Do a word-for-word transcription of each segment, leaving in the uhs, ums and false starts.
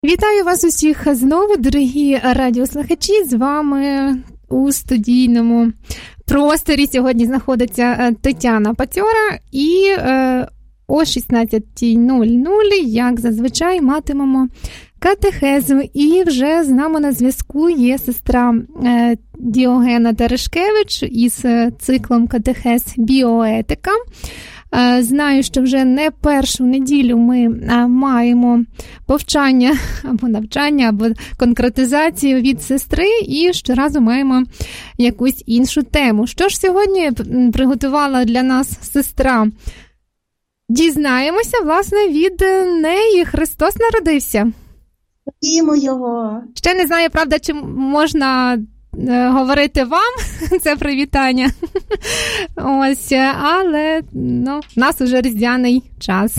Вітаю вас усіх знову, дорогі радіослухачі. З вами у студійному просторі сьогодні знаходиться Тетяна Пацьора. І е, о шістнадцята нуль нуль, як зазвичай, матимемо катехезу. І вже з нами на зв'язку є сестра е, Діогена Терешкевич із циклом катехез «Біоетика». Знаю, що вже не першу неділю ми маємо повчання або навчання, або конкретизацію від сестри, і щоразу маємо якусь іншу тему. Що ж сьогодні приготувала для нас сестра? Дізнаємося, власне, від неї. Христос народився. Славімо Його. Ще не знаю, правда, чи можна говорити вам це привітання. Ось, але ну, в нас уже різдвяний час.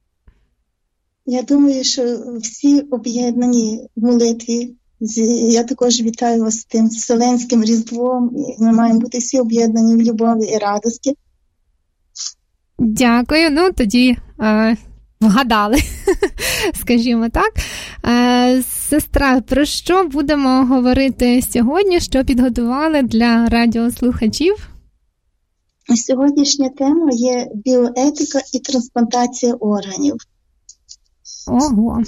Я думаю, що всі об'єднані в молитві. Я також вітаю вас з тим Вселенським Різдвом. І ми маємо бути всі об'єднані в любові і радості. Дякую. Ну, тоді е, вгадали, скажімо так. Е, сестра, про що будемо говорити сьогодні? Що підготували для радіослухачів? Сьогоднішня тема є біоетика і трансплантація органів. Ого.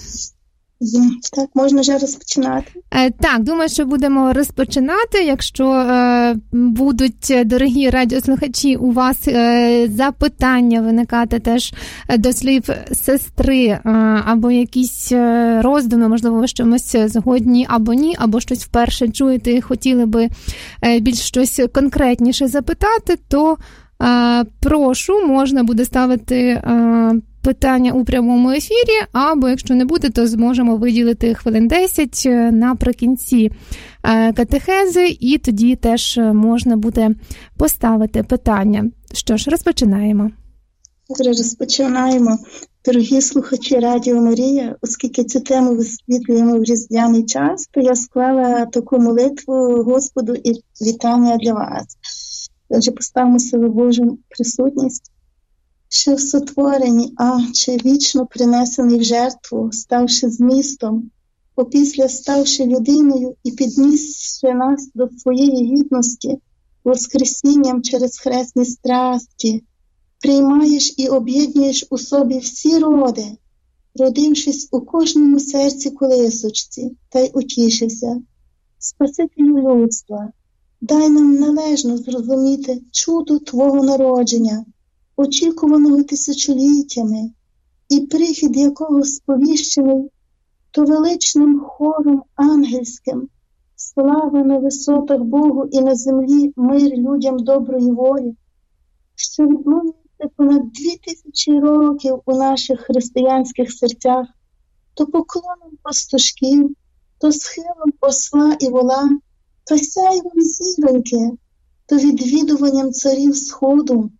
Так, можна вже розпочинати? Е, так, думаю, що будемо розпочинати. Якщо е, будуть, дорогі радіослухачі, у вас е, запитання виникати теж до слів сестри, е, або якісь е, роздуми, можливо, ви з чимось згодні або ні, або щось вперше чуєте і хотіли би е, більш щось конкретніше запитати, то е, прошу, можна буде ставити е, питання у прямому ефірі, або якщо не буде, то зможемо виділити хвилин десять наприкінці катехези, і тоді теж можна буде поставити питання. Що ж, розпочинаємо. Добре, розпочинаємо. Дорогі слухачі Радіо Марія, оскільки цю тему висвітлюємо в різдвяний час, то я склала таку молитву Господу і вітання для вас. Отже, поставимо себе в Божу присутність. Що в сотворенні, а чи вічно принесений в жертву, ставши змістом, опісля ставши людиною і піднісши нас до своєї гідності, воскресінням через хресні страсті, приймаєш і об'єднуєш у собі всі роди, родившись у кожному серці колисочці, та й утішився. Спасителю людства, дай нам належно зрозуміти чудо Твого народження, очікуваного тисячоліттями, і прихід якого сповіщений то величним хором ангельським, слава на висотах Богу і на землі мир людям доброї волі, що відлунюється понад дві тисячі років у наших християнських серцях, то поклоном пастушків, то схилом осла і вола, то сяйвом зіроньки, то відвідуванням царів сходу.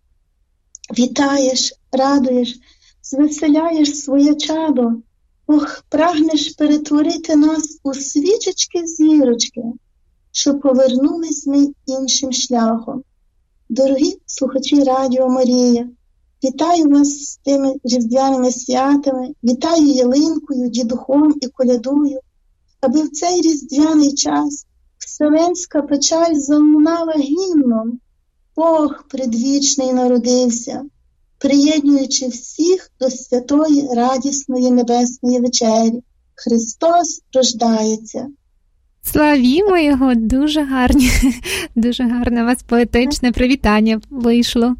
Вітаєш, радуєш, звеселяєш своє чадо, ох, прагнеш перетворити нас у свічечки-зірочки, що повернулись ми іншим шляхом. Дорогі слухачі Радіо Марія, вітаю вас з тими різдвяними святами, вітаю ялинкою, дідухом і колядою, аби в цей різдвяний час вселенська печаль залунала гімном. Бог предвічний народився, приєднуючи всіх до святої радісної небесної вечері. Христос рождається. Славімо Його! Дуже гарні, дуже гарне у вас поетичне привітання вийшло.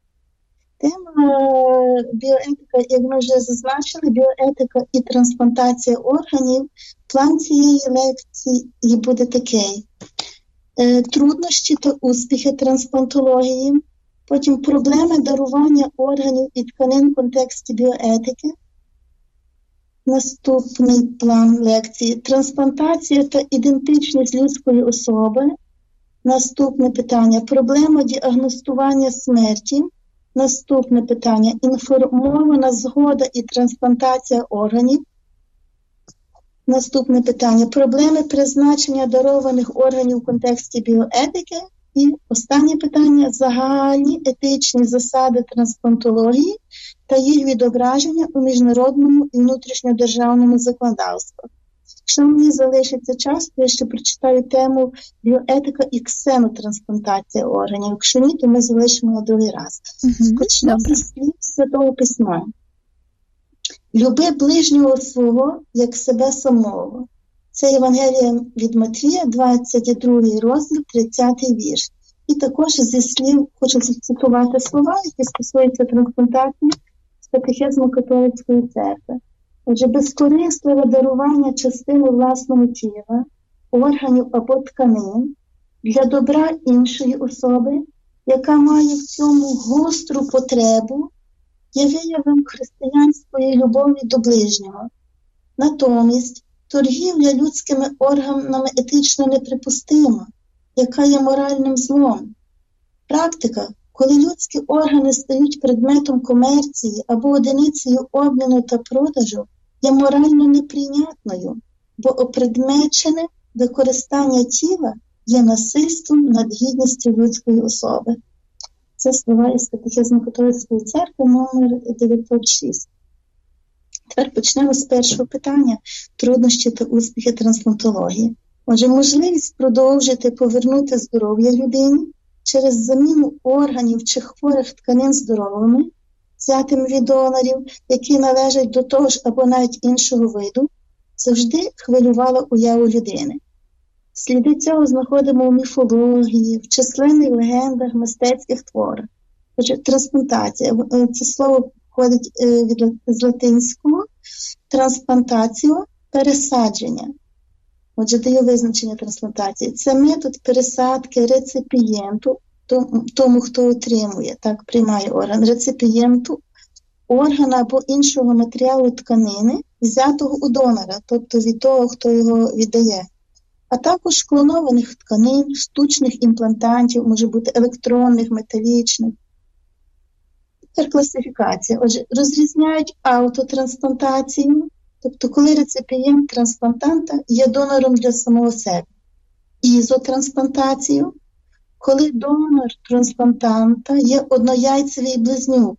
Тема біоетика, як ми вже зазначили, біоетика і трансплантація органів. План цієї лекції буде такий. Труднощі та успіхи трансплантології, потім проблеми дарування органів і тканин в контексті біоетики. Наступний план лекції – трансплантація та ідентичність людської особи. Наступне питання – проблема діагностування смерті. Наступне питання – інформована згода і трансплантація органів. Наступне питання – проблеми призначення дарованих органів в контексті біоетики. І останнє питання – загальні етичні засади трансплантології та їх відображення у міжнародному і внутрішньодержавному законодавстві. Якщо мені залишиться час, то я ще прочитаю тему біоетика і ксенотрансплантація органів. Якщо ні, то ми залишимо на другий раз. Угу, Почнемо зі слів Святого Письма. Люби ближнього свого, як себе самого. Це Євангелія від Матвія, двадцять другий розділ, тридцятий вірш. І також зі слів, хочу зацитувати слова, які стосуються трансплантації з катехизму католицької церкви. Отже, безкорисливе дарування частини власного тіла, органів або тканин для добра іншої особи, яка має в цьому гостру потребу, є виявом християнської любові до ближнього. Натомість, торгівля людськими органами етично неприпустима, яка є моральним злом. Практика, коли людські органи стають предметом комерції або одиницею обміну та продажу, є морально неприйнятною, бо опредмечене використання тіла є насильством над гідністю людської особи. Це слова із катехизму католицької церкви номер дев'ятсот шість. Тепер почнемо з першого питання – труднощі та успіхи трансплантології. Отже, можливість продовжити повернути здоров'я людині через заміну органів чи хворих тканин здоровими, взятими від донорів, які належать до того ж або навіть іншого виду, завжди хвилювала уяву людини. Сліди цього знаходимо в міфології, в численних легендах, мистецьких творах. Отже, трансплантація – це слово походить від з латинського, трансплантаціо – пересадження. Отже, даю визначення трансплантації. Це метод пересадки реципієнту, тому, хто отримує, так, приймає орган, реципієнту, органа або іншого матеріалу тканини, взятого у донора, тобто від того, хто його віддає. А також клонованих тканин, штучних імплантантів, може бути електронних, металічних. Тепер класифікація. Отже, розрізняють аутотрансплантацію, тобто коли реципієнт трансплантанта є донором для самого себе. Ізотрансплантацію, коли донор трансплантанта є однояйцевий близнюк,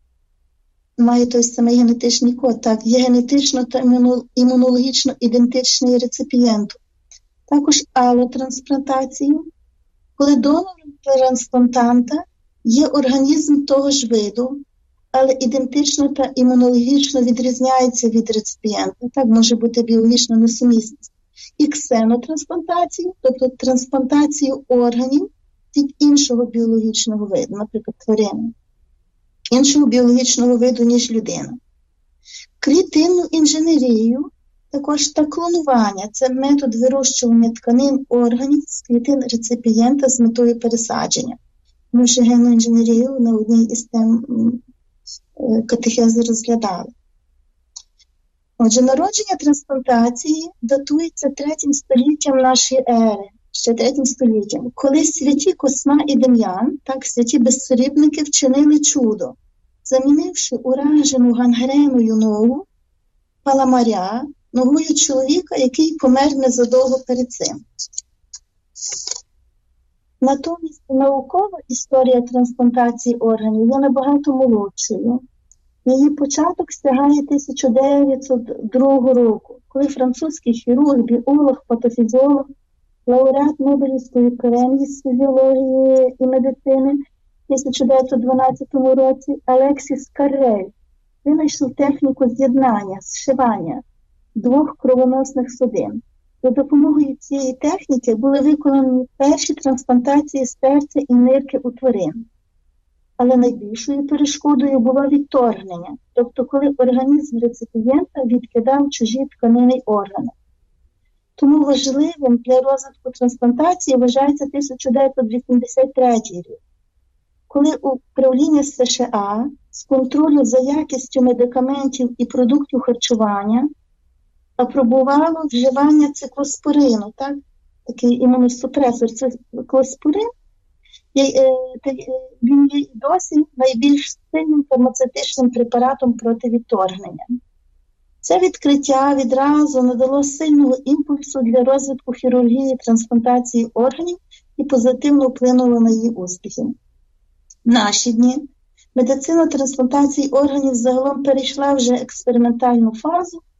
має той самий генетичний код, так, є генетично та імунологічно ідентичний реципієнту. Також алотрансплантацію, коли донором трансплантанта є організм того ж виду, але ідентично та імунологічно відрізняється від реципієнта. Так, може бути біологічна несумісність. І ксенотрансплантацію, тобто трансплантацію органів від іншого біологічного виду, наприклад, тварини, іншого біологічного виду, ніж людина. Клітинну інженерію, також та клонування – це метод вирощування тканин органів з клітин реципієнта з метою пересадження. Ми вже генну інженерію на одній із тем катехези розглядали. Отже, народження трансплантації датується третім століттям нашої ери, ще третім століттям, коли святі Косма і Дем'ян, так, святі безсорібники, вчинили чудо, замінивши уражену гангреною ногу паламаря ногою чоловіка, який помер незадовго перед цим. Натомість наукова історія трансплантації органів є набагато молодшою. Її початок сягає тисяча дев'ятсот другого року, коли французький хірург, біолог, патофізіолог, лауреат Нобелівської премії з фізіології і медицини в тисяча дев'ятсот дванадцятому році Алексіс Каррель винайшов техніку з'єднання, зшивання двох кровоносних судин. За допомогою цієї техніки були виконані перші трансплантації серця і нирки у тварин. Але найбільшою перешкодою було відторгнення, тобто коли організм реципієнта відкидав чужі тканини й органи. Тому важливим для розвитку трансплантації вважається тисяча дев'ятсот вісімдесят третій рік, коли управління США з контролю за якістю медикаментів і продуктів харчування апробувало вживання циклоспорину, так? Такий імуносупресор. Циклоспорин, він є і досі найбільш сильним фармацевтичним препаратом проти відторгнення. Це відкриття відразу надало сильного імпульсу для розвитку хірургії трансплантації органів і позитивно вплинуло на її успіхи. В наші дні медицина трансплантації органів загалом перейшла вже експериментальну фазу,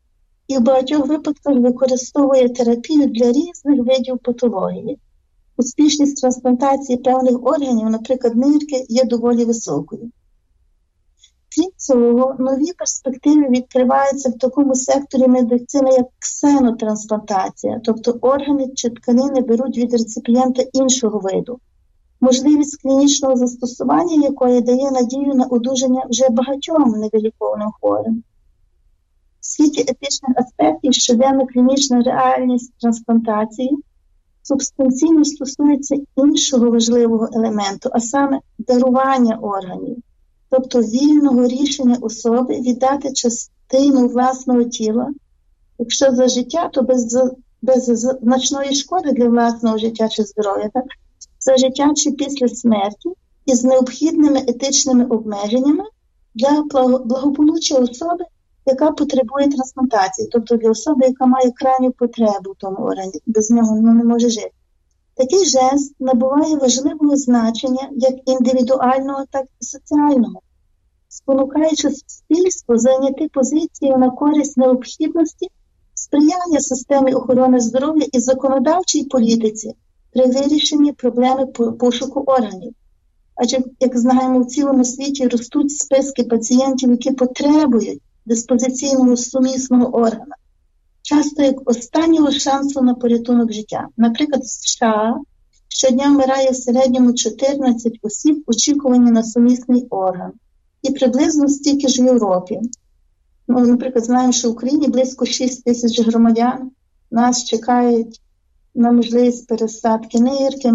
і в багатьох випадках використовує терапію для різних видів патології. Успішність трансплантації певних органів, наприклад, нирки, є доволі високою. Крім цього, нові перспективи відкриваються в такому секторі медицини, як ксенотрансплантація, тобто органи чи тканини беруть від реципієнта іншого виду, можливість клінічного застосування якої дає надію на одужання вже багатьом невилікованим хворим. В світі етичних аспектів щоденна клінічна реальність трансплантації субстанційно стосується іншого важливого елементу, а саме дарування органів, тобто вільного рішення особи віддати частину власного тіла, якщо за життя, то без, без значної шкоди для власного життя чи здоров'я, так? За життя чи після смерті, із необхідними етичними обмеженнями для благополуччя особи, яка потребує трансплантації, тобто для особи, яка має крайню потребу в тому органі, без нього ну, не може жити. Такий жест набуває важливого значення як індивідуального, так і соціального, спонукаючи суспільство зайняти позицію на користь необхідності сприяння системі охорони здоров'я і законодавчій політиці при вирішенні проблеми пошуку органів. Адже, як знаємо, в цілому світі ростуть списки пацієнтів, які потребують диспозиційного сумісного органа, часто як останнього шансу на порятунок життя. Наприклад, в США щодня вмирає в середньому чотирнадцять осіб, очікувані на сумісний орган. І приблизно стільки ж в Європі. Ну, наприклад, знаємо, що в Україні близько шість тисяч громадян нас чекають на можливість пересадки нирки.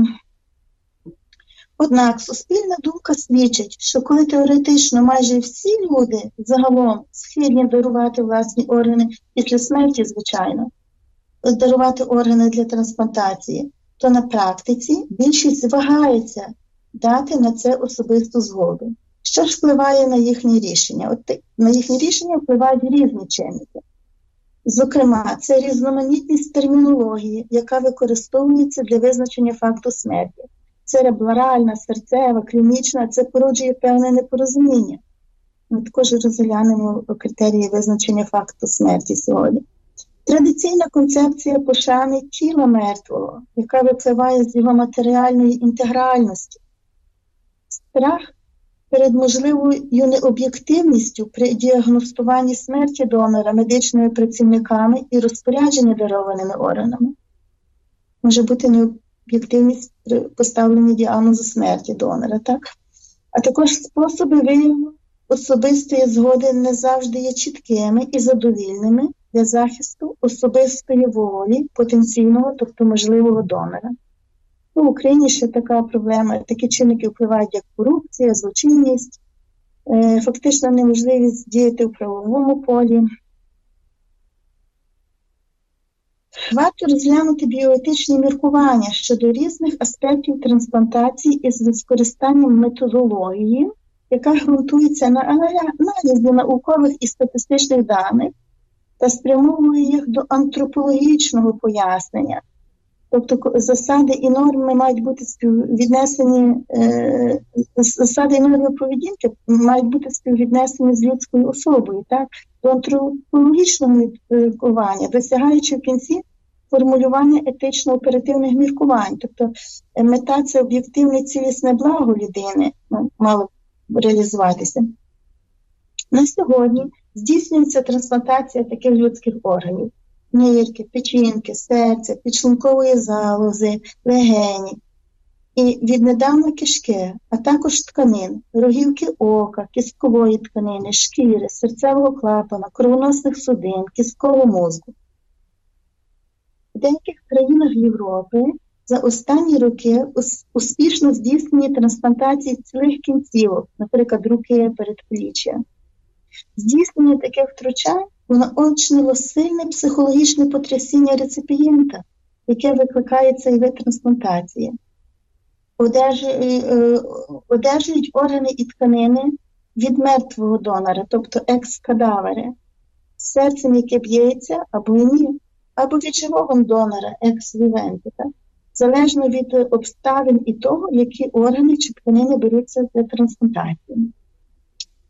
Однак суспільна думка свідчить, що коли теоретично майже всі люди загалом схильні дарувати власні органи після смерті, звичайно, дарувати органи для трансплантації, то на практиці більшість вагається дати на це особисту згоду. Що ж впливає на їхні рішення? От на їхні рішення впливають різні чинники. Зокрема, це різноманітність термінології, яка використовується для визначення факту смерті. Церебральна, серцева, клінічна, це породжує певне непорозуміння. Ми також розглянемо критерії визначення факту смерті сьогодні. Традиційна концепція пошани тіла мертвого, яка випливає з його матеріальної інтегральності. Страх перед можливою необ'єктивністю при діагностуванні смерті донора медичними працівниками і розпорядженні дарованими органами. Може бути необ'єктивність при поставленні діагнозу смерті донора, так? А також способи вияву особистої згоди не завжди є чіткими і задовільними для захисту особистої волі потенційного, тобто можливого донора. В Україні ще така проблема. Такі чинники впливають як корупція, злочинність, фактично неможливість діяти в правовому полі. Варто розглянути біоетичні міркування щодо різних аспектів трансплантації із використанням методології, яка ґрунтується на аналізі наукових і статистичних даних та спрямовує їх до антропологічного пояснення. Тобто засади і норми мають бути співвіднесені, е, засади і норми поведінки мають бути співвіднесені з людською особою, так, до антропологічного міркування, досягаючи в кінці формулювання етично-оперативних міркувань. Тобто мета – це об'єктивне цілісне благо людини, ну, мало реалізуватися. На сьогодні здійснюється трансплантація таких людських органів: нирки, печінки, серця, підшлункової залози, легені і віднедавна кишки, а також тканин, рогівки ока, кісткової тканини, шкіри, серцевого клапана, кровоносних судин, кісткового мозку. В деяких країнах Європи за останні роки успішно здійснені трансплантації цілих кінцівок, наприклад, руки, передпліччя. Здійснення таких втручань наочнило сильне психологічне потрясіння реципієнта, яке викликає цей вид трансплантації. Одержують органи і тканини від мертвого донора, тобто екс-кадавери, з серцем, яке б'ється або ні, або від живого донора, екс-вівенти, залежно від обставин і того, які органи чи тканини беруться для трансплантації.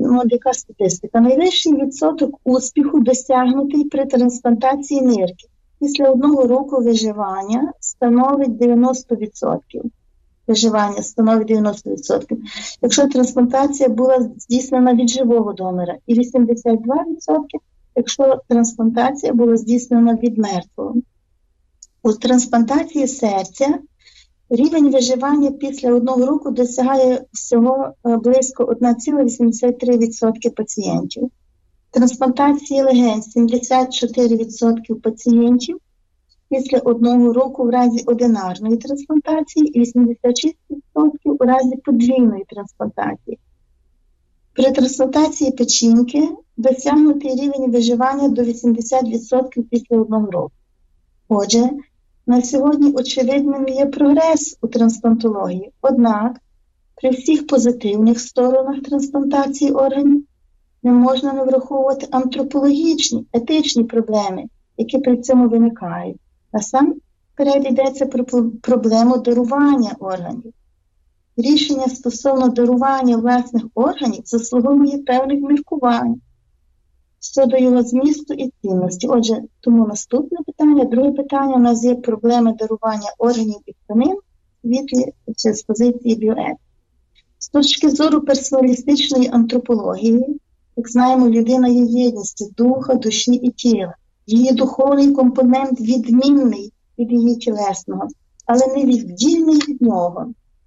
ну, яка статистика? Найвищий відсоток успіху досягнутий при трансплантації нирки після одного року виживання становить дев'яносто відсотків. Виживання становить дев'яносто відсотків. Якщо трансплантація була здійснена від живого донора, і вісімдесят два відсотки, якщо трансплантація була здійснена від мертвого. У трансплантації серця рівень виживання після одного року досягає всього близько одна ціла вісімдесят три відсотки пацієнтів. Трансплантації легень сімдесят чотири відсотки пацієнтів після одного року в разі одинарної трансплантації і вісімдесят шість відсотків у разі подвійної трансплантації. При трансплантації печінки досягнутий рівень виживання до вісімдесят відсотків після одного року. Отже, на сьогодні очевидним є прогрес у трансплантології. Однак, при всіх позитивних сторонах трансплантації органів не можна не враховувати антропологічні, етичні проблеми, які при цьому виникають. Насамперед йдеться про проблему дарування органів. Рішення стосовно дарування власних органів заслуговує певних міркувань щодо його змісту і цінності. Отже, тому наступне питання. Друге питання. У нас є проблеми дарування органів і тканин в світлі чи з позиції біоетики. З точки зору персоналістичної антропології, як знаємо, людина є єдністю духа, душі і тіла. Її духовний компонент відмінний від її тілесного, але не віддільний від нього.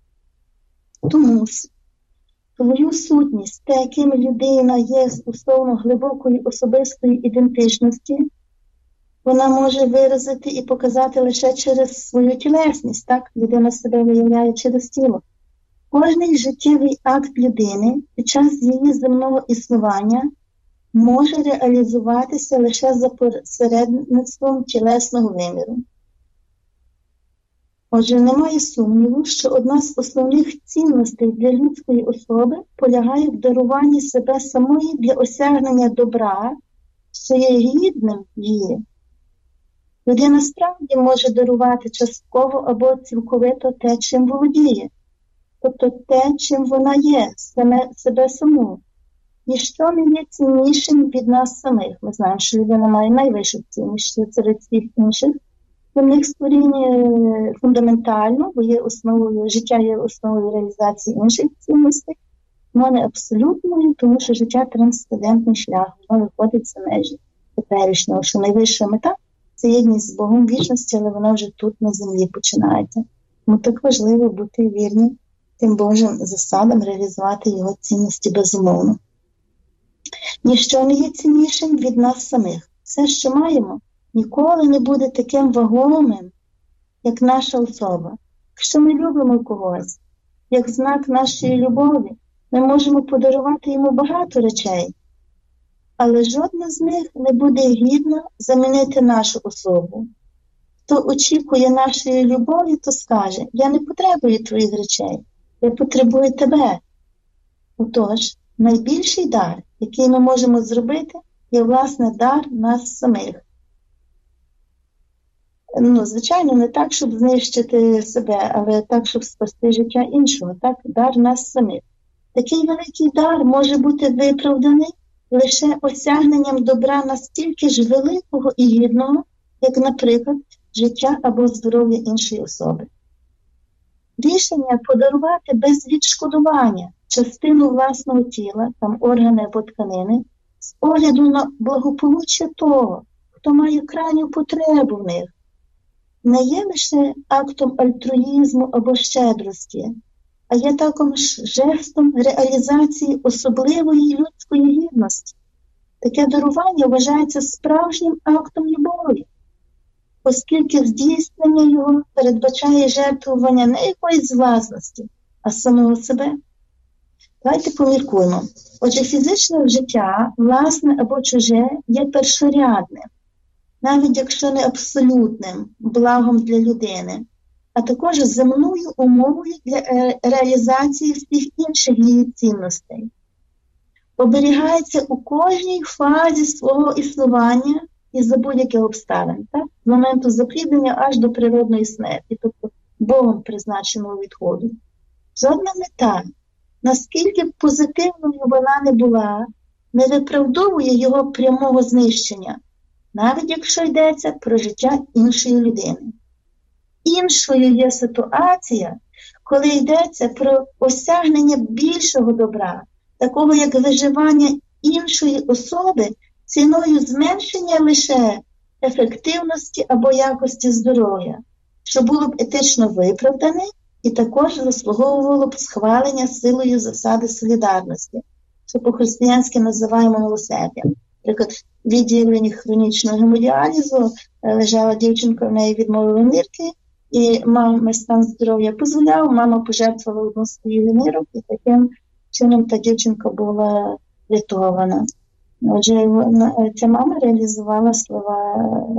Тому свою сутність, те, яким людина є стосовно глибокої особистої ідентичності, вона може виразити і показати лише через свою тілесність. Так, людина себе виявляє через тіло. Кожний життєвий акт людини під час її земного існування може реалізуватися лише за посередництвом тілесного виміру. Отже, немає сумніву, що одна з основних цінностей для людської особи полягає в даруванні себе самої для осягнення добра, що є гідним її. Людина справді може дарувати частково або цілковито те, чим володіє, тобто те, чим вона є, саме, себе саму. Ніщо не є ціннішим від нас самих. Ми знаємо, що людина має найвищу цінність серед всіх інших. Земних створінь фундаментально, бо є основою, життя є основою реалізації інших цінностей, але не абсолютною, тому що життя – трансцендентний шлях, воно виходить за межі теперішнього, що найвища мета – це єдність з Богом вічності, але вона вже тут на землі починається. Тому так важливо бути вірні тим Божим засадам, реалізувати його цінності безумовно. Ніщо не є ціннішим від нас самих. Все, що маємо, ніколи не буде таким вагомим, як наша особа. Якщо ми любимо когось, як знак нашої любові, ми можемо подарувати йому багато речей, але жодна з них не буде гідна замінити нашу особу. Хто очікує нашої любові, то скаже: я не потребую твоїх речей, я потребую тебе. Отож, найбільший дар, який ми можемо зробити, є, власне, дар нас самих. Ну, звичайно, не так, щоб знищити себе, але так, щоб спасти життя іншого. Так, дар нас самих. Такий великий дар може бути виправданий лише осягненням добра настільки ж великого і гідного, як, наприклад, життя або здоров'я іншої особи. Рішення подарувати без відшкодування частину власного тіла, там органи або тканини, з огляду на благополуччя того, хто має крайню потребу в них, не є лише актом альтруїзму або щедрості, а є також жестом реалізації особливої людської гідності. Таке дарування вважається справжнім актом любові, оскільки здійснення його передбачає жертвування не якоїсь власності, а самого себе. Давайте поміркуємо. Отже, фізичне життя, власне або чуже, є першорядним, навіть якщо не абсолютним благом для людини, а також земною умовою для реалізації всіх інших її цінностей. Оберігається у кожній фазі свого існування і за будь-яких обставин, так? З моменту запліднення аж до природної смерті, тобто Богом призначеного відходу. Жодна мета наскільки б позитивною вона не була, не виправдовує його прямого знищення, навіть якщо йдеться про життя іншої людини. Іншою є ситуація, коли йдеться про осягнення більшого добра, такого як виживання іншої особи ціною зменшення лише ефективності або якості здоров'я, що було б етично виправдане і також заслуговувало б схвалення силою засади солідарності, що по-християнськи називаємо милосердям. Наприклад, в відділенні хронічного гемодіалізу лежала дівчинка, в неї відмовили нирки, і мама стан здоров'я дозволяв, мама пожертвувала одну з своїх нирок, і таким чином та дівчинка була врятована. Отже, ця мама реалізувала слова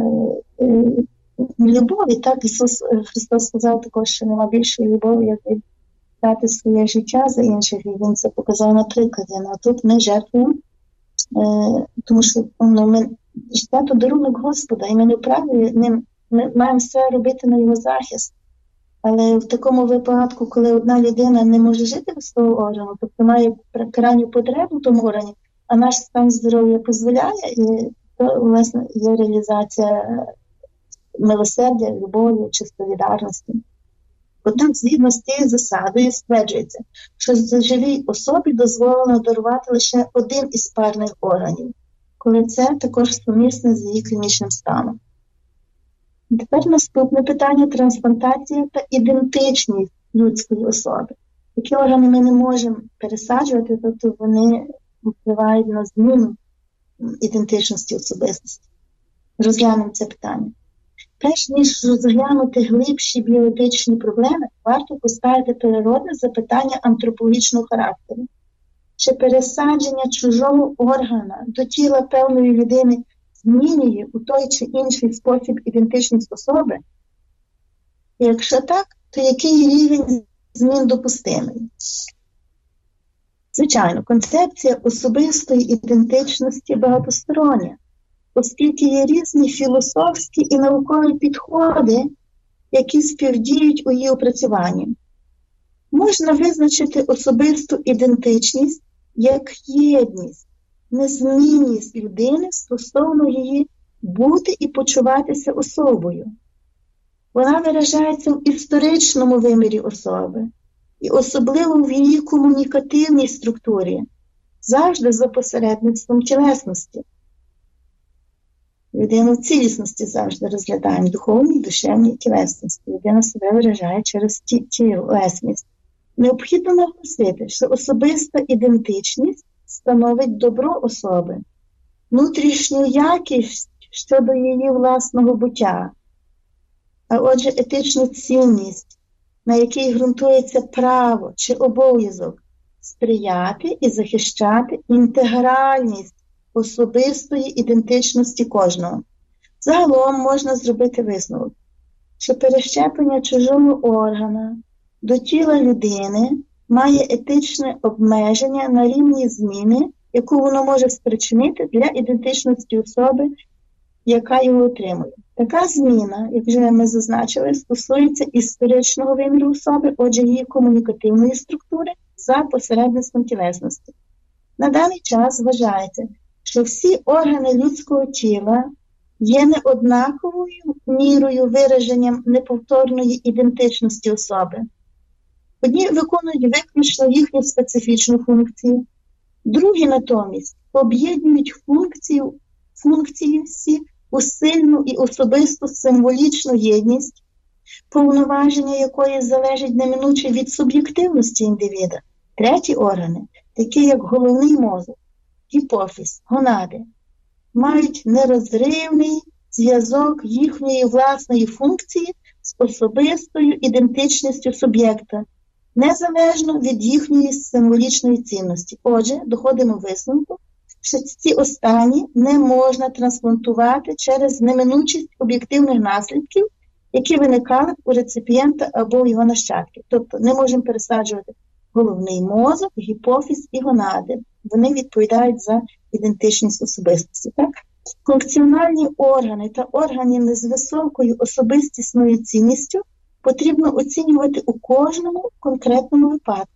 любові. Так, Ісус Христос сказав також, що нема більшої любові, як дати своє життя за інших, і Він це показав на прикладі. Ну, а тут ми жертвуємо, тому що ну, ми, життя – то дарунок Господа, і ми не вправі ним. Ми маємо все робити на його захист. Але в такому випадку, коли одна людина не може жити без свого органу, тобто має крайню потребу в тому органі, а наш стан здоров'я дозволяє, і то, власне, є реалізація милосердя, любові чи солідарності. Однак, згідно з тією засадою, стверджується, що живій особі дозволено дарувати лише один із парних органів, коли це також сумісне з її клінічним станом. Тепер наступне питання – трансплантація та ідентичність людської особи. Які органи ми не можемо пересаджувати, тобто вони впливають на зміну ідентичності особистості. Розглянемо це питання. Перш ніж розглянути глибші біологічні проблеми, варто поставити природне запитання антропологічного характеру. Чи пересадження чужого органа до тіла певної людини змінює у той чи інший спосіб ідентичність особи? І якщо так, то який рівень змін допустимий? Звичайно, концепція особистої ідентичності багатостороння, оскільки є різні філософські і наукові підходи, які співдіють у її опрацюванні. Можна визначити особисту ідентичність як єдність, незмінність людини стосовно її бути і почуватися особою. Вона виражається в історичному вимірі особи, і особливо в її комунікативній структурі, завжди за посередництвом тілесності. Людину в цілісності завжди розглядаємо, духовній, душевній тілесності. Людина себе виражає через ті, тілесність. Необхідно наголосити, що особиста ідентичність становить добро особи, внутрішню якість щодо її власного буття, а отже етичну цінність, на якій ґрунтується право чи обов'язок сприяти і захищати інтегральність особистої ідентичності кожного. Загалом можна зробити висновок, що перещеплення чужого органа до тіла людини має етичне обмеження на рівні зміни, яку воно може спричинити для ідентичності особи, яка його отримує. Така зміна, як вже ми зазначили, стосується історичного виміру особи, отже її комунікативної структури за посередництвом тілесності. На даний час вважається, що всі органи людського тіла є неоднаковою мірою вираженням неповторної ідентичності особи. Одні виконують виключно їхню специфічну функцію, другі натомість об'єднують функцію, функції всі у сильну і особисту символічну єдність, повноваження якої залежить неминуче від суб'єктивності індивіда. Треті органи, такі як головний мозок, гіпофіз, гонади, мають нерозривний зв'язок їхньої власної функції з особистою ідентичністю суб'єкта, незалежно від їхньої символічної цінності. Отже, доходимо висновку, що ці останні не можна трансплантувати через неминучість об'єктивних наслідків, які виникали у реципієнта або його нащадків. Тобто не можемо пересаджувати головний мозок, гіпофіз і гонади. Вони відповідають за ідентичність особистості. Так? Функціональні органи та органи з високою особистісною цінністю потрібно оцінювати у кожному конкретному випадку,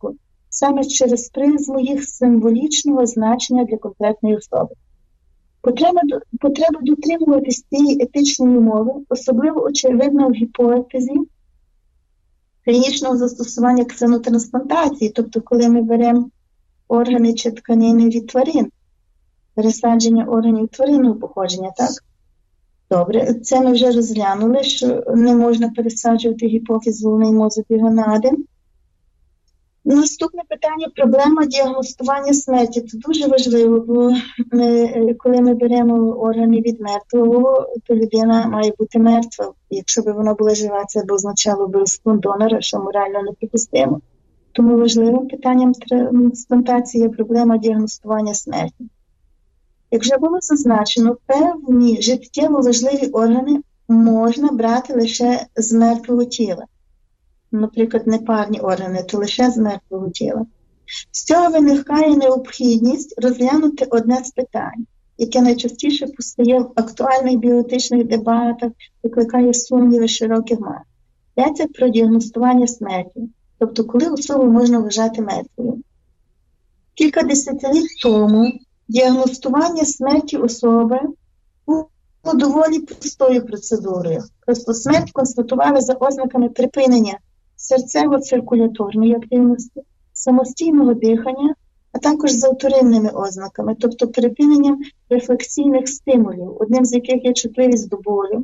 саме через призму їх символічного значення для конкретної особи. Потреба, потреба дотримуватись цієї етичної умови особливо очевидна в гіпотезі клінічного застосування ксенотрансплантації, тобто коли ми беремо органи чи тканини від тварин, пересадження органів тваринного походження, так? Добре, це ми вже розглянули, що не можна пересаджувати гіпофіз, головний мозок і гонади. Наступне питання – проблема діагностування смерті. Це дуже важливо, бо ми, коли ми беремо органи від мертвого, то людина має бути мертва. Якщо б вона була жива, це б означало вбивство донора, що морально неприпустимо. Тому важливим питанням трансплантації є проблема діагностування смерті. Як вже було зазначено, певні життєво важливі органи можна брати лише з мертвого тіла. Наприклад, непарні органи, то лише з мертвого тіла. З цього виникає необхідність розглянути одне з питань, яке найчастіше постає в актуальних біоетичних дебатах, викликає сумніви широких мас. Йдеться про діагностування смерті, тобто коли особу можна вважати мертвою. Кілька десятиліть тому діагностування смерті особи було доволі простою процедурою. Просто смерть констатували за ознаками припинення серцево-циркуляторної активності, самостійного дихання, а також за вторинними ознаками, тобто припиненням рефлексійних стимулів, одним з яких є чутливість до болю.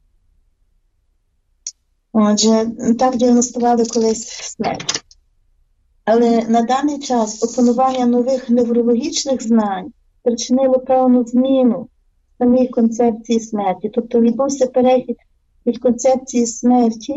Отже, так діагностували колись смерть. Але на даний час опанування нових неврологічних знань спричинило певну зміну самій концепції смерті. Тобто відбувся перехід від концепції смерті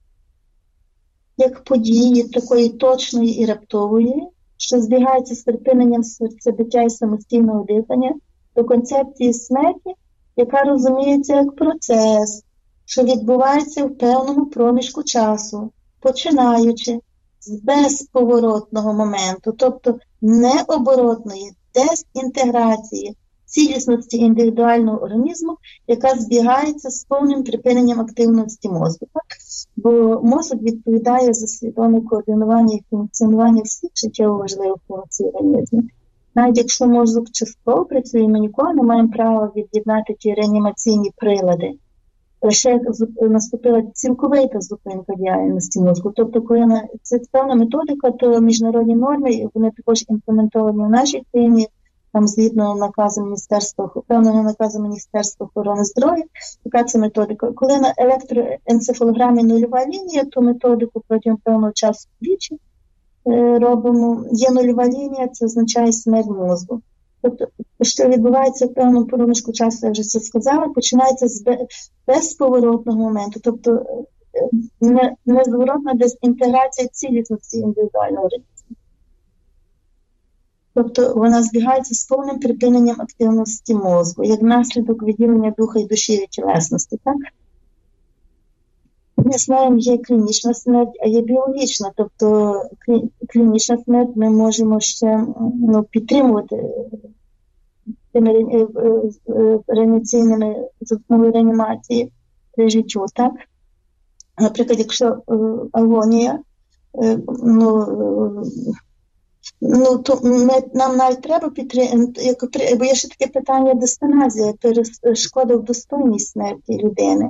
як події такої точної і раптової, що збігається з припиненням серцебиття і самостійного дихання, до концепції смерті, яка розуміється як процес, що відбувається в певному проміжку часу, починаючи з безповоротного моменту, тобто необоротної дезінтеграції цілісності індивідуального організму, яка збігається з повним припиненням активності мозку. Так? Бо мозок відповідає за свідоме координування і функціонування всіх життєво важливих функцій організму. Навіть якщо мозок частково працює, ми ніколи не маємо права від'єднати ті реанімаційні прилади. Лише наступила цілковита зупинка діяльності мозку. Тобто, коли це певна методика, то міжнародні норми, вони також імплементовані в нашій країні, там згідно наказу Міністерства, певного наказу Міністерства охорони здоров'я, яка це методика. Коли на електроенцефалограмі нульова лінія, то методику протягом певного часу двічі е, робимо. Є нульова лінія, це означає смерть мозку. Тобто, що відбувається в певному проміжку часу, я вже це сказала, починається з безповоротного моменту, тобто незворотна дезінтеграція цілісності індивідуального організму. Тобто вона збігається з повним припиненням активності мозку, як наслідок відділення духа і душі від тілесності. Так? Ми знаємо, є клінічна смерть, а є біологічна. Тобто клінічна смерть ми можемо ще ну, підтримувати тими реанімаційними зубною реанімації при життю. Так? Наприклад, якщо е, агонія, е, ну, ну, то ми, нам навіть треба підтримати, бо є ще таке питання дистоназія, перешкода в достойній смерті людини.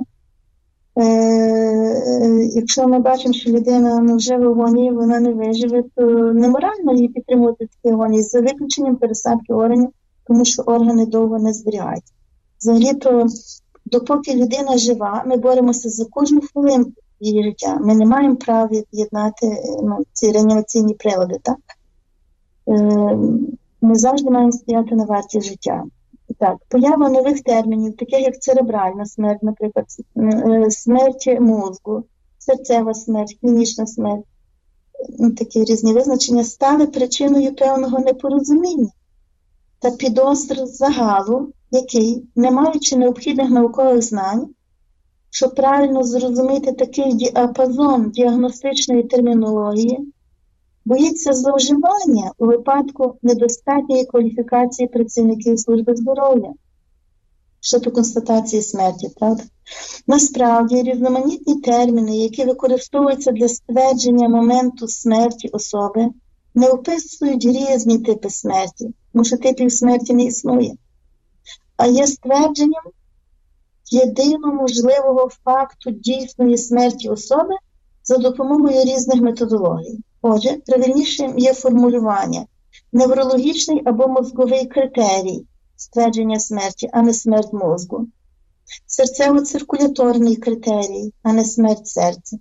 Е, якщо ми бачимо, що людина ну, вже в агонії, вона не виживе, то неморально її підтримувати такі агонії, за виключенням пересадки органів, тому що органи довго не зберігаються. Взагалі-то, допоки людина жива, ми боремося за кожну хвилинку її життя. Ми не маємо права від'єднати ну, ці реанімаційні прилади, так? Е, ми завжди маємо стояти на варті життя. Так, поява нових термінів, таких як церебральна смерть, наприклад, смерть мозку, серцева смерть, клінічна смерть, такі різні визначення, стали причиною певного непорозуміння та підозр загалу, який, не маючи необхідних наукових знань, щоб правильно зрозуміти такий діапазон діагностичної термінології, боїться зловживання у випадку недостатньої кваліфікації працівників служби здоров'я щодо констатації смерті. Правда? Насправді, різноманітні терміни, які використовуються для ствердження моменту смерті особи, не описують різні типи смерті, тому що типів смерті не існує, а є ствердженням єдино можливого факту дійсної смерті особи за допомогою різних методологій. Отже, правильнішим є формулювання неврологічний або мозговий критерій ствердження смерті, а не смерть мозку. Серцево-циркуляторний критерій, а не смерть серця.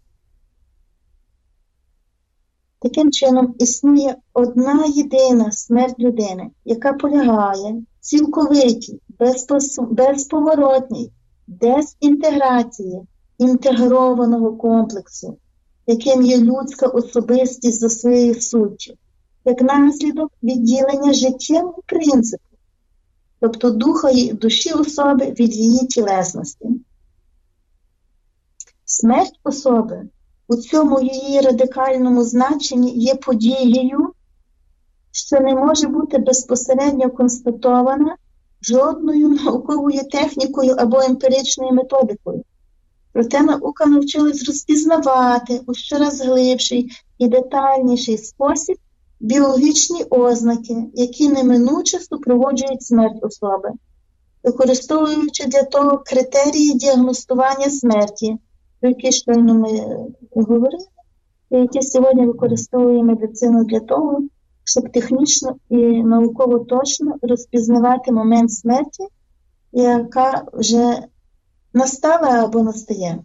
Таким чином, існує одна єдина смерть людини, яка полягає в цілковитій, безповоротній дезінтеграції інтегрованого комплексу, яким є людська особистість за своєю суттю, як наслідок відділення життєвого принципу, тобто духа і душі особи від її тілесності. Смерть особи у цьому її радикальному значенні є подією, що не може бути безпосередньо констатована жодною науковою технікою або емпіричною методикою. Проте наука навчилась розпізнавати у щораз глибший і детальніший спосіб біологічні ознаки, які неминуче супроводжують смерть особи, використовуючи для того критерії діагностування смерті, про які щойно ми говорили, і які сьогодні використовує медицина для того, щоб технічно і науково точно розпізнавати момент смерті, яка вже настала або настає.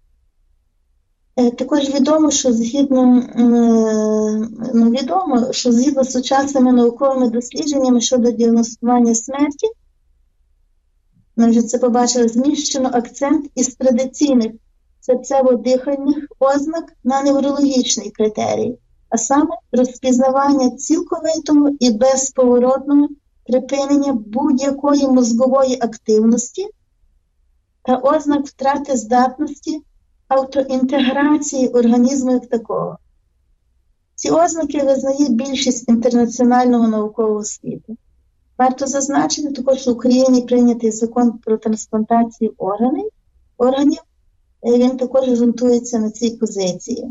Також відомо, що згідно, ну, відомо, що згідно з сучасними науковими дослідженнями щодо діагностування смерті, ми вже це побачили, зміщено акцент із традиційних серцево-дихальних ознак на неврологічний критерій, а саме розпізнавання цілковитого і безповоротного припинення будь-якої мозгової активності та ознак втрати здатності автоінтеграції організму як такого. Ці ознаки визнає більшість інтернаціонального наукового світу. Варто зазначити також, що в Україні прийнятий закон про трансплантацію органів, органів, він також ґрунтується на цій позиції.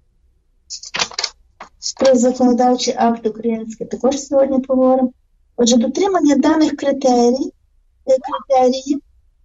Про законодавчі акти українські також сьогодні поговоримо. Отже, дотримання даних критерій, критеріїв,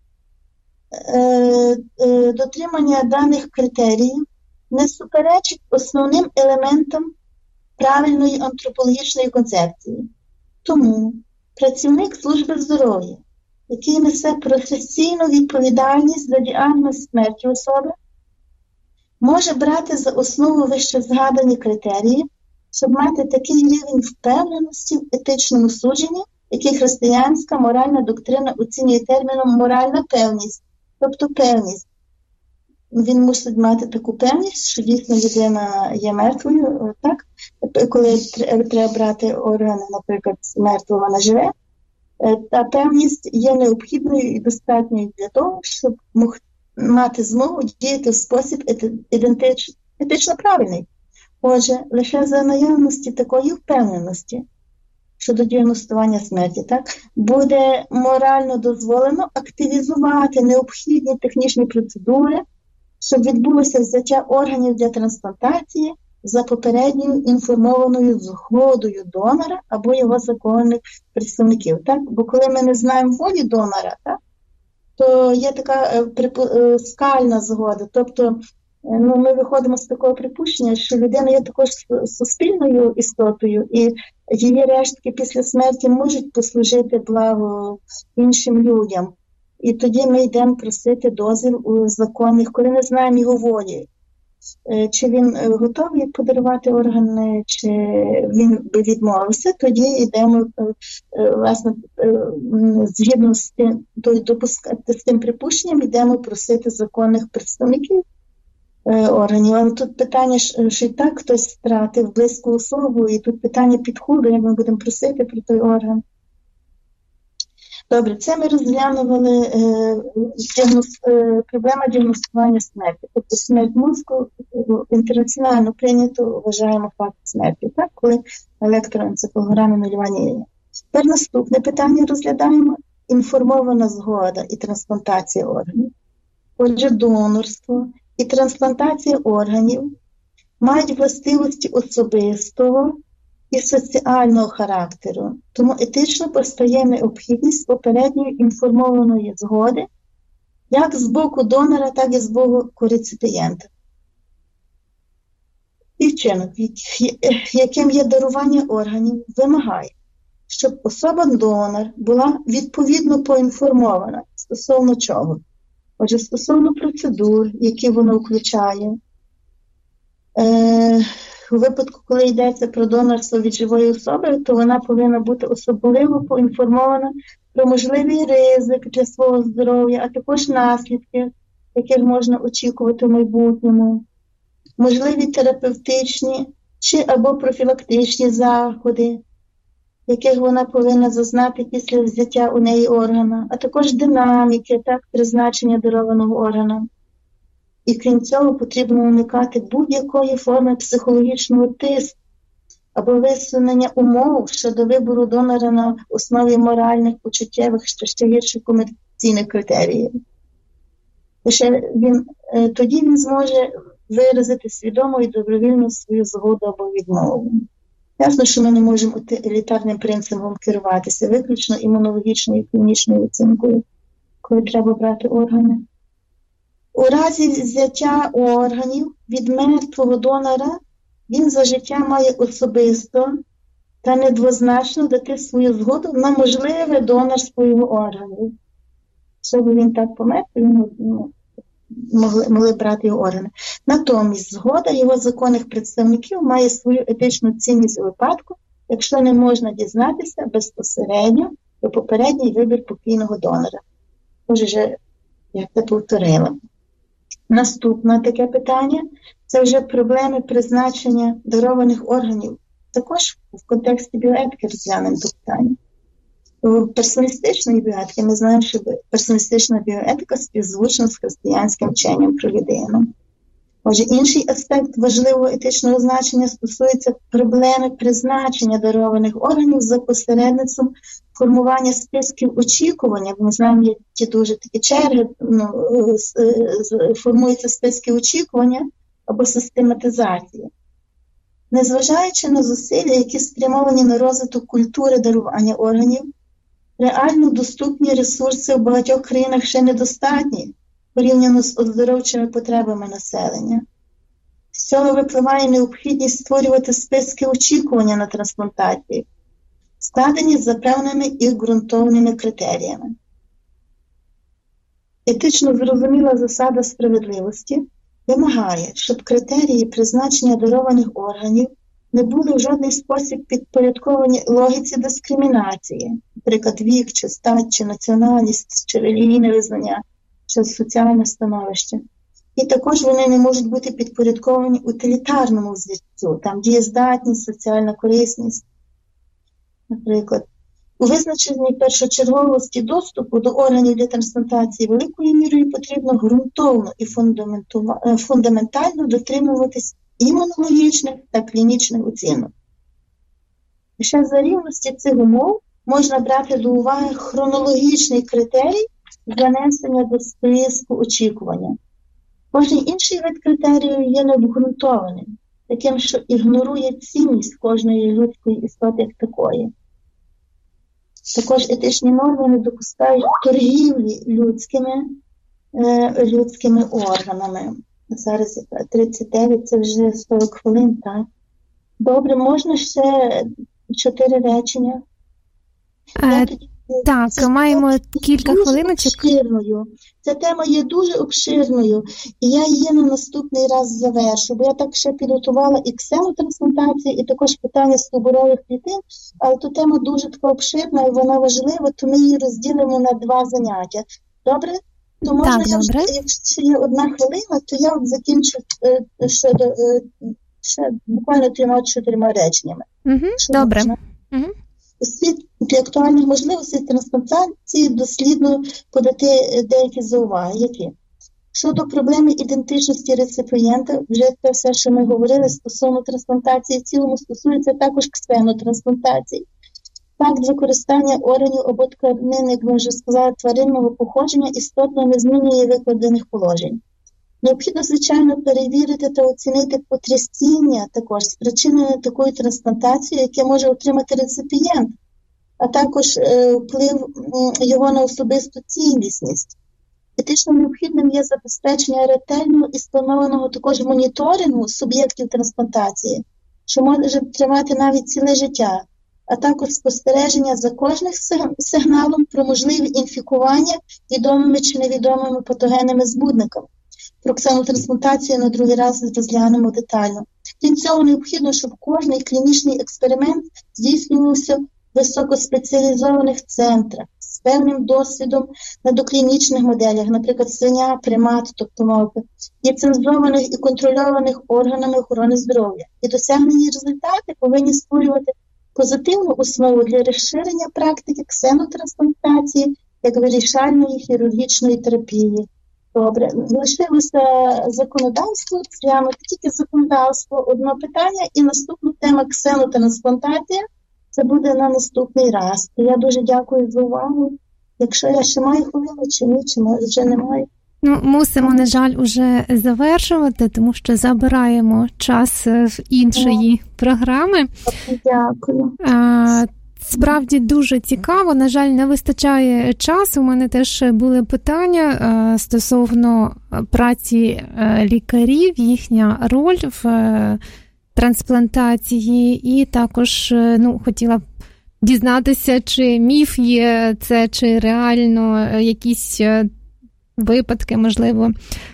е, е, дотримання даних критеріїв не суперечить основним елементам правильної антропологічної концепції. Тому працівник служби здоров'я, який несе професійну відповідальність за діагноз смерті особи, може брати за основу вище згадані критерії, щоб мати такий рівень впевненості в етичному судженні, який християнська моральна доктрина оцінює терміном моральна певність, тобто певність. Він мусить мати таку певність, що дійсно людина є мертвою, так? Коли треба брати органи, наприклад, з мертвого на живе, та певність є необхідною і достатньою для того, щоб мог мати змогу діяти в спосіб ідентично, етично правильний. Отже, лише за наявності такої впевненості щодо діагностування смерті, так, буде морально дозволено активізувати необхідні технічні процедури, щоб відбулося взяття органів для трансплантації за попередньою інформованою згодою донора або його законних представників. Так? Бо коли ми не знаємо волі донора, так, то є така е, скальна згода. Тобто ну, ми виходимо з такого припущення, що людина є також суспільною істотою, і її рештки після смерті можуть послужити благо іншим людям. І тоді ми йдемо просити дозвіл у законних, коли не знаємо його волі. Чи він готовий подарувати органи, чи він би відмовився, тоді йдемо, власне, згідно з тим, допускати з тим припущенням, йдемо просити законних представників органів. Але тут питання, що і так хтось втратив близьку особу, і тут питання підходу, як ми будемо просити про той орган. Добре, це ми розглянули е, діагноз, е, проблема діагностування смерті. Тобто смерть мозку інтернаціонально прийнято вважаємо факт смерті, так, коли електроенцефалограми малювання є. Тепер наступне питання розглядаємо – інформована згода і трансплантація органів. Отже, донорство і трансплантація органів мають властивості особистого і соціального характеру. Тому етично постає необхідність попередньої інформованої згоди як з боку донора, так і з боку реципієнта. І вчинок, яким є дарування органів, вимагає, щоб особа-донор була відповідно поінформована стосовно чого. Отже, стосовно процедур, які воно включає. Е, у випадку, коли йдеться про донорство від живої особи, то вона повинна бути особливо поінформована про можливий ризик для свого здоров'я, а також наслідки, яких можна очікувати в майбутньому, можливі терапевтичні чи або профілактичні заходи, яких вона повинна зазнати після взяття у неї органа, а також динаміки, так, призначення дарованого органа. І крім цього, потрібно уникати будь-якої форми психологічного тиску або висунення умов щодо вибору донора на основі моральних, почуттєвих, що ще гірших комерційних критеріїв. Лише він, тоді він зможе виразити свідомо і добровільно свою згоду або відмову. Ясно, що ми не можемо елітарним принципом керуватися, виключно імунологічною і клінічною оцінкою, коли треба брати органи. У разі взяття органів від мертвого донора він за життя має особисто та недвозначно дати свою згоду на можливе донорство його органів. Щоб він так помер, він ну, могли, могли брати його органи. Натомість згода його законних представників має свою етичну цінність у випадку, якщо не можна дізнатися безпосередньо про попередній вибір покійного донора. Отже, як це повторила. Наступне таке питання – це вже проблеми призначення дарованих органів. Також в контексті біоетики розглянемо це питання. У персоналістичної біоетики ми знаємо, що персоналістична біоетика співзвучна з християнським вченням про людину. Отже, інший аспект важливого етичного значення стосується проблеми призначення дарованих органів за посередництвом формування списків очікування. Ми знаємо, є ті дуже такі черги, ну, формуються списки очікування або систематизації. Незважаючи на зусилля, які спрямовані на розвиток культури дарування органів, реально доступні ресурси в багатьох країнах ще недостатні порівняно з оздоровчими потребами населення. З цього випливає необхідність створювати списки очікування на трансплантацію, складені за певними і ґрунтовними критеріями. Етично зрозуміла засада справедливості вимагає, щоб критерії призначення дарованих органів не були в жодний спосіб підпорядковані логіці дискримінації, наприклад, вік, чи стать, чи національність, чи релігійне визнання, чи соціальне становище. І також вони не можуть бути підпорядковані утилітарному зв'язку, там дієздатність, соціальна корисність. Наприклад, у визначенні першочерговості доступу до органів для трансплантації великою мірою потрібно ґрунтовно і фундаментально дотримуватись імунологічних та клінічних оцінок. І ще за рівності цих умов можна брати до уваги хронологічний критерій занесення до списку очікування. Кожний інший вид критерію є необґрунтованим, таким, що ігнорує цінність кожної людської істоти як такої. Також етичні норми не допускають торгівлі людськими, е, людськими органами. Зараз тридцять дев'ять, це вже сорок хвилин, так? Добре, можна ще чотири речення? Е, так, це маємо кілька хвилиночок. Обширною. Ця тема є дуже обширною, і я її на наступний раз завершу, бо я так ще підготувала і ксенотрансплантацію, і також питання стовбурових клітин, але ту тема дуже така обширна, і вона важлива, то ми її розділимо на два заняття. Добре? То можна, так, я вже, добре. якщо є одна хвилина, то я от закінчу е, ще, е, ще буквально трьома-чотирма реченнями. Угу, добре. Угу. У світлі актуальних можливостей трансплантації дослідно подати деякі зауваги. Які? Щодо проблеми ідентичності реципієнта, вже це все, що ми говорили стосовно трансплантації, в цілому стосується також ксенотрансплантації. Факт використання органів або тканин, як ми вже сказали, тваринного походження істотно не змінює викладених положень. Необхідно, звичайно, перевірити та оцінити потрясіння також спричинене такою трансплантацією, яке може отримати реципієнт, а також е, вплив його на особисту цілісність. Етично необхідним є забезпечення ретельного і спланованого також моніторингу суб'єктів трансплантації, що може тривати навіть ціле життя, а також спостереження за кожним сигналом про можливі інфікування відомими чи невідомими патогенними збудниками. Про ксенотрансплантацію на другий раз розглянемо детально. Крім цього, необхідно, щоб кожний клінічний експеримент здійснювався в високоспеціалізованих центрах з певним досвідом на доклінічних моделях, наприклад, свиня, примат, тобто мавпи, ліцензованих і контрольованих органами охорони здоров'я. І досягнені результати повинні створювати позитивну основу для розширення практики ксенотрансплантації як вирішальної хірургічної терапії. Добре, лишилося законодавство, прямо тільки законодавство, одне питання, і наступна тема ксенотрансплантація, це буде на наступний раз. Я дуже дякую за увагу. Якщо я ще маю хвилину, чи ні, чи може вже немає. Ну, мусимо, на жаль, уже завершувати, тому що забираємо час в іншої yeah. програми. Дякую. А, Справді дуже цікаво, на жаль, не вистачає часу. У мене теж були питання стосовно праці лікарів, їхня роль в трансплантації, і також ну, хотіла б дізнатися, чи міф є це, чи реально якісь випадки, можливо,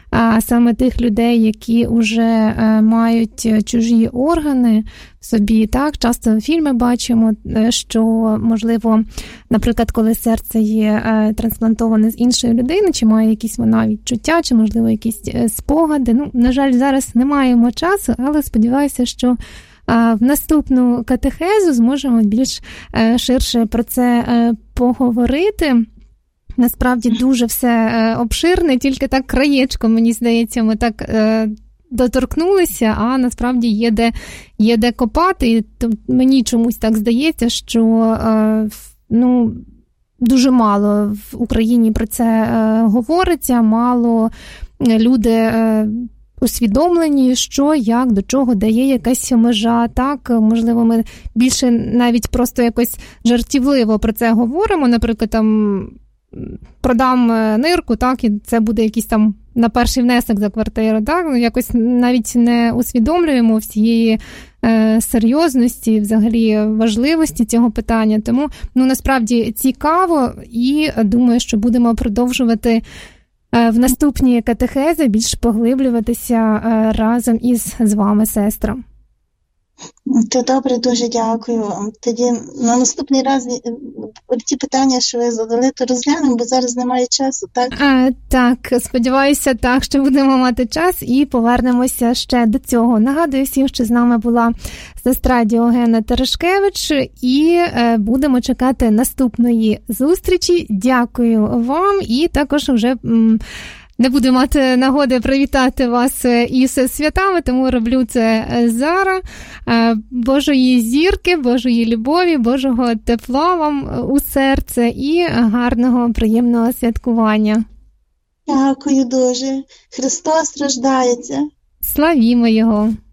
саме тих людей, які вже мають чужі органи в собі. Так, часто в фільмі бачимо, що, можливо, наприклад, коли серце є трансплантоване з іншої людини, чи має якісь вона відчуття, чи, можливо, якісь спогади. Ну, на жаль, зараз не маємо часу, але сподіваюся, що в наступну катехезу зможемо більш ширше про це поговорити. Насправді дуже все обширне, тільки так краєчком, мені здається, ми так е, доторкнулися, а насправді є де, є де копати. І то мені чомусь так здається, що е, ну, дуже мало в Україні про це е, говориться, мало люди е, усвідомлені, що, як, до чого, де є якась межа. Так, можливо, ми більше навіть просто якось жартівливо про це говоримо, наприклад, там продам нирку, так, і це буде якийсь там на перший внесок за квартиру, так, якось навіть не усвідомлюємо всієї е, серйозності, взагалі важливості цього питання, тому, ну, насправді цікаво, і думаю, що будемо продовжувати е, в наступні катехези більш поглиблюватися е, разом із з вами, сестра. То добре, дуже дякую. Тоді на наступний раз ті питання, що ви задали, то розглянемо, бо зараз немає часу, так? А, так, сподіваюся, так, що будемо мати час і повернемося ще до цього. Нагадую всім, що з нами була сестра Діогена Терешкевич, і е, будемо чекати наступної зустрічі. Дякую вам, і також вже... М- Не буду мати нагоди привітати вас із святами, тому роблю це зараз. Божої зірки, Божої любові, Божого тепла вам у серце і гарного, приємного святкування. Дякую дуже. Христос рождається. Славімо Його.